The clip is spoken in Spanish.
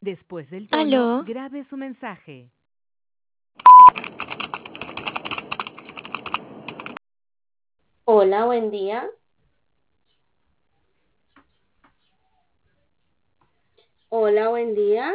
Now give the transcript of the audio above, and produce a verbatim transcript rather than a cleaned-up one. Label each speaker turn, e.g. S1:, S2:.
S1: Después del tono,
S2: Aló,
S1: grabe su mensaje.
S3: Hola, buen día. Hola, buen día.